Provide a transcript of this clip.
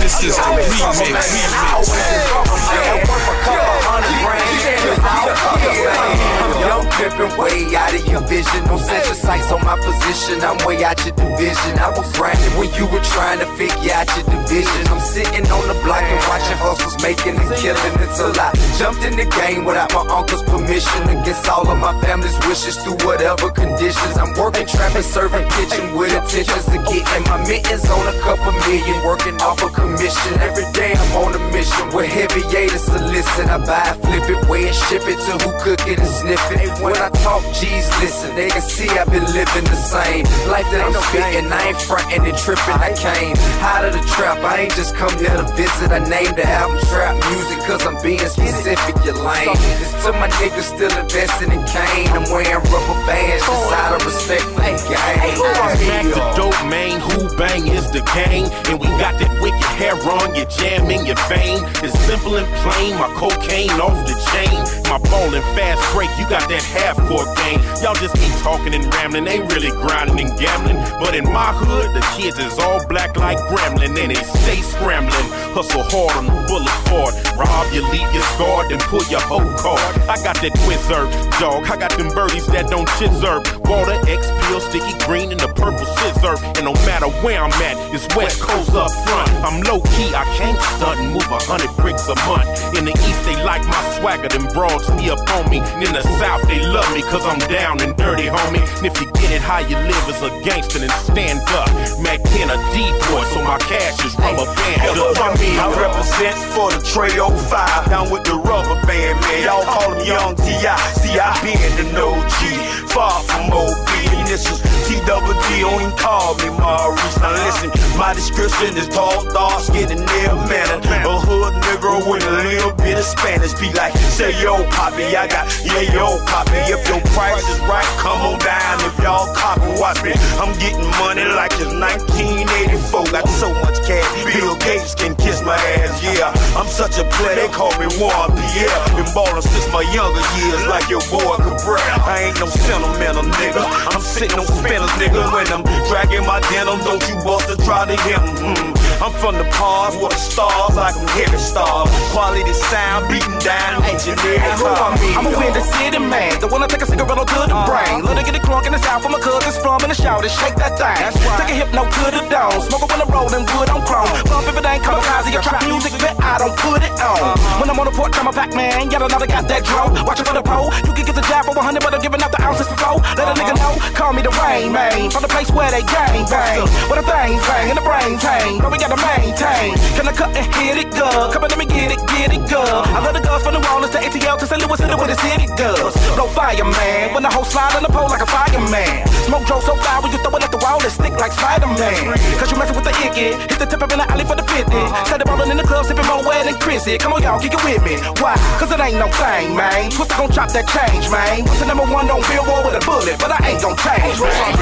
This is the remix. I'm young, pimpin' way out of your vision. Don't set your sights on my position. I'm way out your division. I was grinding when you were trying to figure out your division. I'm sitting on the block and watching hustles making and killing until I jumped in the game without my uncle's permission. Against all of my family's wishes through whatever conditions. I'm working, trapping, serving, kitchen with intentions to getting my mittens on a couple million. Working off a commission. Every day I'm on a mission with heavy to solicit. I buy it, flip it, weigh and ship it to who cook it and sniff it. When I talk, G's listen, they can see I've been living the same life that I'm spitting. I ain't frontin' and trippin'. I came out of the trap. I ain't just come here to visit. I named the album Trap Music cause I'm being specific. You're lame. It's to my niggas still investing in cane. I'm wearing rubber bands just out of respect for the game. Back the dope, man. Who bang is the game? And we got that wicked hair on your jam in your vein. It's simple and plain. My cocaine off the chain. My ballin' fast break. You got that half-court game. Y'all just keep talking and rambling. Ain't really grinding and gambling. But in my hood, the kids is all black like gremlin. And they stay scrambling. Hustle hard on the boulevard. Rob you, leave you scarred, then pull your whole card. I got that Twizzard, dog. I got them birdies that don't chizzer. Water, X pill, sticky green, and the purple scissor. And no matter where I'm at, it's West Coast up front. I'm low key, I can't stunt and move 100 bricks a month. In the East, they like my swagger, them broads sneak up on me. And in the South, they love me cause I'm down and dirty, homie. And if you get it how you live as a gangster, then stand up. Mac 10 a decoy, so my cash is rubber band up. I represent for the Trey 05, down with the rubber band, man. Y'all call him Young T.I. See, I been the OG, far from OB. Initials T-double-D, only call me Maurice. Now listen, my description is tall, dark skin, and nail manner. A hood nigga with a little bit of Spanish. Be like, say yo, poppy, I got, yeah, yo, poppy. If your price is right, come on down. If y'all copy, watch me. I'm getting money like it's 1984. Got so much cash, Bill Gates can kiss my ass, yeah. I'm such a player, they call me Juan Pierre. Been ballin' since my younger years, like your boy Cabrera. I ain't no sentimental nigga, I'm sitting on spinners, nigga. When I'm dragging my denim, don't you bust to try to hit him. I'm from the pars where the stars like I'm heavy stars. Quality sound beating down engineering cars. I'm a windy city man, the one that take a cigarette to the brain. Let her get it crunk in the south for my cousins from in the shout and shake that thing. Take a hypno to the dome, smoke it when I'm rolling wood on chrome. Bump if it ain't kamikaze, your trap music, but I don't put it on. When I'm on the porch, I'm a Pac-Man, yet another got that drum. Watching for the pro, you can get the job for 100, but I'm giving out the ounces for flow. Let a nigga know, call me the Rain Man, from the place where they gang bang. Where the things bang and the brain tang, but we gotta maintain. Can I cut and hit it good? Come on, let me get it good. I love the girls from New Orleans to ATL to St. Louis City with the city girls. Blow fire, man, when the whole slide on the pole like a fireman. Smoke drove so fly when you throw it at the wall, it stick like Spider-Man. Cause you messing with the icky, hit the tip up in the alley for the 50. Started ballin' in the club, sipping more wet than Chrissy. Come on, y'all, kick it with me. Why? Cause it ain't no thing, man. Twister gon' chop that change, man. What's the number one on Billboard with a bullet, but I ain't gon' change, man.